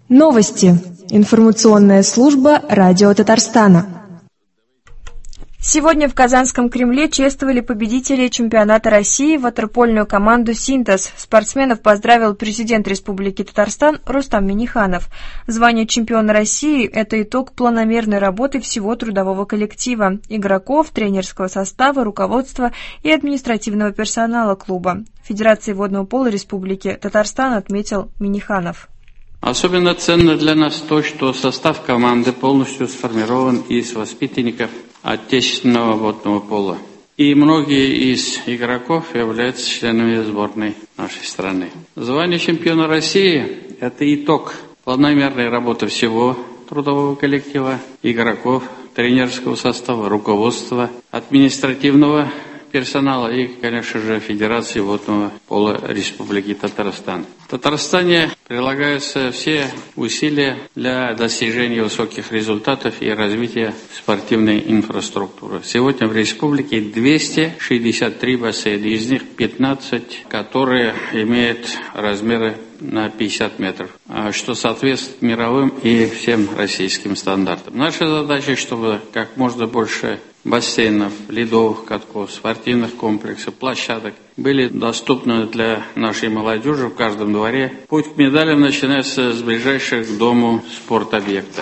Новости. Информационная служба Радио Татарстана. Сегодня в Казанском Кремле чествовали победителей чемпионата России ватерпольную команду «Синтез». Спортсменов поздравил президент Республики Татарстан Рустам Минниханов. Звание чемпиона России – это итог планомерной работы всего трудового коллектива, игроков, тренерского состава, руководства и административного персонала клуба. Федерации водного пола Республики Татарстан отметил Минниханов. Особенно ценно для нас то, что состав команды полностью сформирован из воспитанников отечественного водного пола. И многие из игроков являются членами сборной нашей страны. Звание чемпиона России – это итог планомерной работы всего трудового коллектива, игроков, тренерского состава, руководства, административного персонала и, конечно же, Федерации водного пола Республики Татарстан. В Татарстане прилагаются все усилия для достижения высоких результатов и развития спортивной инфраструктуры. Сегодня в республике 263 бассейна, из них 15, которые имеют размеры на 50 метров, что соответствует мировым и всем российским стандартам. Наша задача, чтобы как можно больше бассейнов, ледовых катков, спортивных комплексов, площадок были доступны для нашей молодежи в каждом дворе. Путь к медалям начинается с ближайших к дому спортобъекта.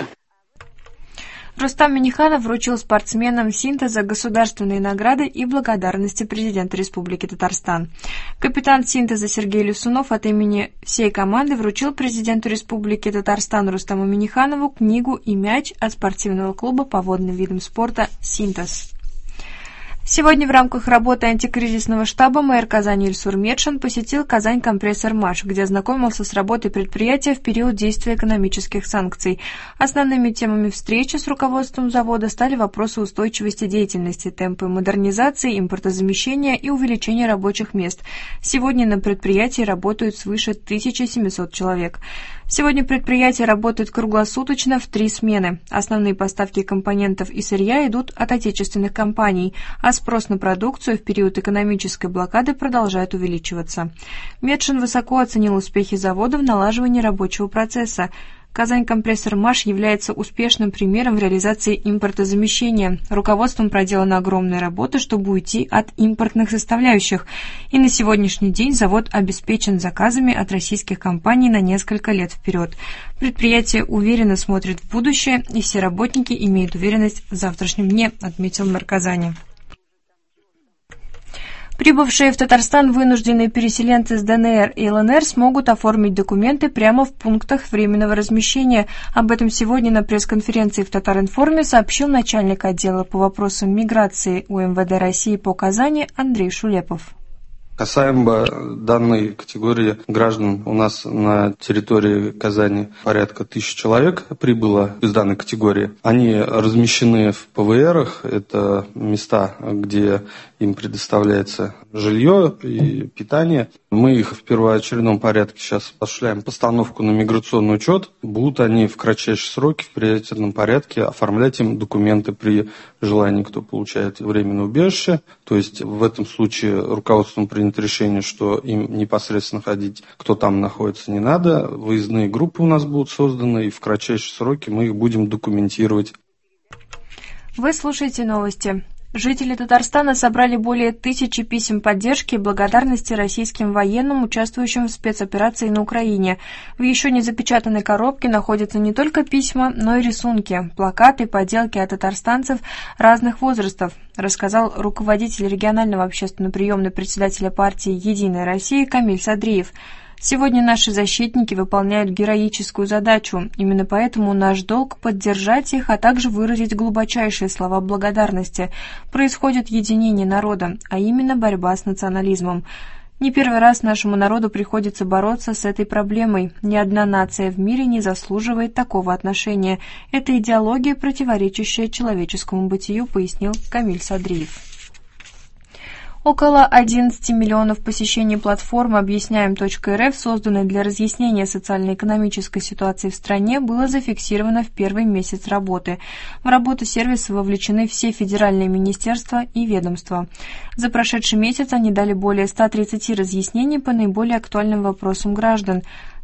Рустам Минниханов вручил спортсменам «Синтеза» государственные награды и благодарности президента Республики Татарстан. Капитан «Синтеза» Сергей Люсунов от имени всей команды вручил президенту Республики Татарстан Рустаму Минниханову книгу и мяч от спортивного клуба по водным видам спорта «Синтез». Сегодня в рамках работы антикризисного штаба мэр Казани Ильсур Метшин посетил Казань Компрессор-Маш, где ознакомился с работой предприятия в период действия экономических санкций. Основными темами встречи с руководством завода стали вопросы устойчивости деятельности, темпы модернизации, импортозамещения и увеличения рабочих мест. Сегодня на предприятии работают свыше 1700 человек. Сегодня предприятие работает круглосуточно в 3 смены. Основные поставки компонентов и сырья идут от отечественных компаний, а спрос на продукцию в период экономической блокады продолжает увеличиваться. Метшин высоко оценил успехи завода в налаживании рабочего процесса. Казань Компрессор-Маш является успешным примером в реализации импортозамещения. Руководством проделана огромная работа, чтобы уйти от импортных составляющих. И на сегодняшний день завод обеспечен заказами от российских компаний на несколько лет вперед. Предприятие уверенно смотрит в будущее, и все работники имеют уверенность в завтрашнем дне, отметил мэр Казани. Прибывшие в Татарстан вынужденные переселенцы с ДНР и ЛНР смогут оформить документы прямо в пунктах временного размещения. Об этом сегодня на пресс-конференции в Татаринформе сообщил начальник отдела по вопросам миграции УМВД России по Казани Андрей Шулепов. Касаемо данной категории граждан, у нас на территории Казани порядка 1000 человек прибыло из данной категории. Они размещены в ПВРах, это места, где им предоставляется жилье и питание. Мы их в первоочередном порядке сейчас осуществляем постановку на миграционный учет. Будут они в кратчайшие сроки в приоритетном порядке оформлять им документы при желании, кто получает временное убежище. То есть в этом случае руководством принято решение, что им непосредственно ходить, кто там находится, не надо. Выездные группы у нас будут созданы, и в кратчайшие сроки мы их будем документировать. Вы слушаете новости. Жители Татарстана собрали более 1000 писем поддержки и благодарности российским военным, участвующим в спецоперации на Украине. В еще не запечатанной коробке находятся не только письма, но и рисунки, плакаты, поделки от татарстанцев разных возрастов, рассказал руководитель регионального общественно-приемного председателя партии «Единая Россия» Камиль Садриев. Сегодня наши защитники выполняют героическую задачу. Именно поэтому наш долг поддержать их, а также выразить глубочайшие слова благодарности. Происходит единение народа, а именно борьба с национализмом. Не первый раз нашему народу приходится бороться с этой проблемой. Ни одна нация в мире не заслуживает такого отношения. Это идеология, противоречащая человеческому бытию, пояснил Камиль Садриев. Около 11 миллионов посещений платформы «Объясняем.рф», созданной для разъяснения социально-экономической ситуации в стране, было зафиксировано в первый месяц работы. В работу сервиса вовлечены все федеральные министерства и ведомства. За прошедший месяц они дали более 130 разъяснений по наиболее актуальным вопросам граждан.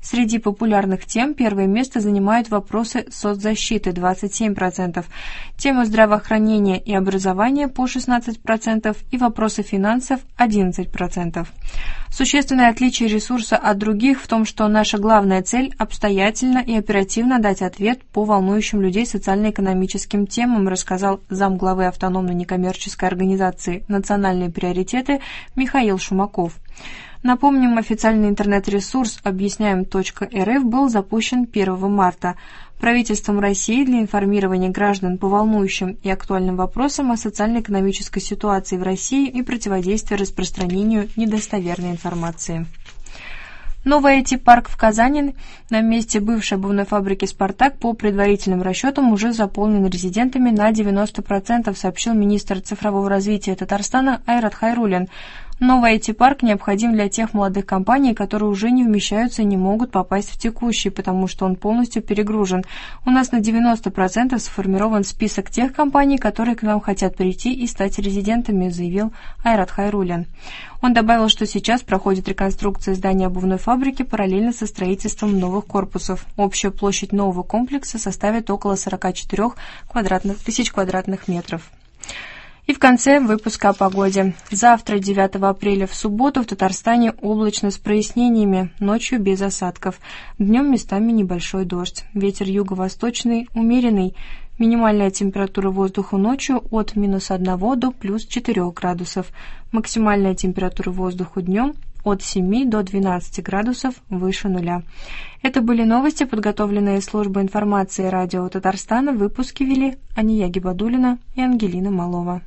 Среди популярных тем первое место занимают вопросы соцзащиты 27%, темы здравоохранения и образования по 16% и вопросы финансов 11%. Существенное отличие ресурса от других в том, что наша главная цель – обстоятельно и оперативно дать ответ по волнующим людей социально-экономическим темам, рассказал замглавы автономной некоммерческой организации «Национальные приоритеты» Михаил Шумаков. Напомним, официальный интернет-ресурс объясняем.рф был запущен 1 марта. Правительством России для информирования граждан по волнующим и актуальным вопросам о социально-экономической ситуации в России и противодействия распространению недостоверной информации. Новый IT-парк в Казани на месте бывшей обувной фабрики «Спартак» по предварительным расчетам уже заполнен резидентами на 90%, сообщил министр цифрового развития Татарстана Айрат Хайруллин. Новый IT-парк необходим для тех молодых компаний, которые уже не вмещаются и не могут попасть в текущий, потому что он полностью перегружен. У нас на 90% сформирован список тех компаний, которые к нам хотят прийти и стать резидентами, заявил Айрат Хайруллин. Он добавил, что сейчас проходит реконструкция здания обувной фабрики параллельно со строительством новых корпусов. Общая площадь нового комплекса составит около 44 тысяч квадратных метров. И в конце выпуска о погоде. Завтра, 9 апреля, в субботу в Татарстане облачно с прояснениями, ночью без осадков. Днем местами небольшой дождь. Ветер юго-восточный, умеренный. Минимальная температура воздуха ночью от -1 до +4 градусов. Максимальная температура воздуха днем от 7 до 12 градусов выше нуля. Это были новости, подготовленные службой информации радио Татарстана. Выпуски вели Ания Гибадуллина и Ангелина Малова.